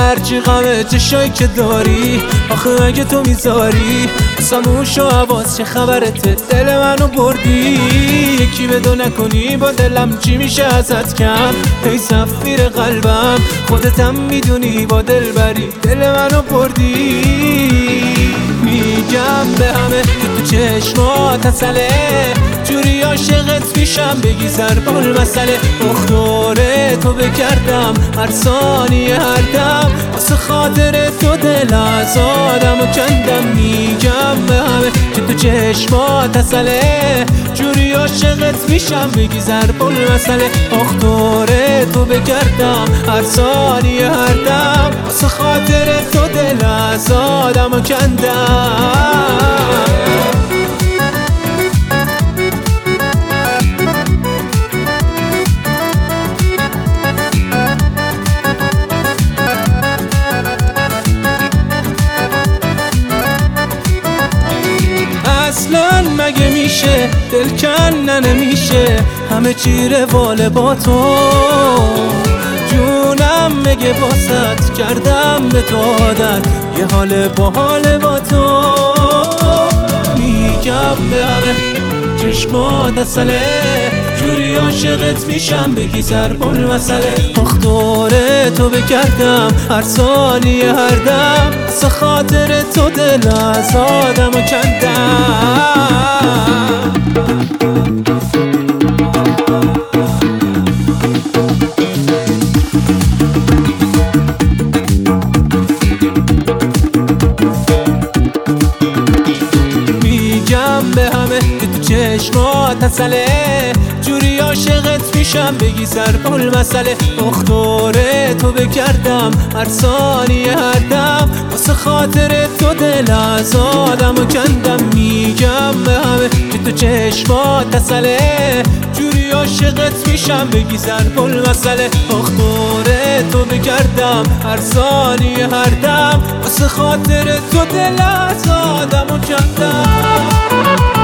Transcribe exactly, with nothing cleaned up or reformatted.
هرچی غمه چشایی که داری، آخه اگه تو میذاری سموش و عواز چه خبرته؟ دل منو بردی یکی بدو نکنی با دلم چی میشه ازت کم؟ ای سفیر قلبم خودتم میدونی با دل بری دل منو بردی. میگم به همه که تو چشمات اصله جوری عاشقت میشم بگی سربال مسئله مختاره تو بکردم هر ثانیه هر دم واسه خاطر تو دل ازادم و کندم. میگم به همه که تو چشمات اصله جوری عاشقت میشم بگی سربال مسئله مختاره تو بکردم هر ثانیه هر دم واسه خاطر تو دل ازادم و کندم. اصلا مگه میشه دل کنن نمیشه همه چی رواله با تو جونم مگه باست کردم به تو عادت یه حال با حال با تو. میگم به همه چشمات اصله جوری عاشقت میشم بگی سربال مسئله مختاره تو بکردم هر ثانیه هر دم واسه خاطر تو دل ازادم و کندم. میگم به همه که تو چشمات اصله جوری عاشقت میشم بگی سربال مسئله مختاره تو بکردم هر ثانیه هر دم واسه خاطر تو دل ازادم و کندم. میگم به همه که تو چشمات اصله جوری عاشقت میشم بگی سربال مسئله مختاره تو بکردم هر ثانیه هر دم واسه خاطر تو دل ازادم و کندم.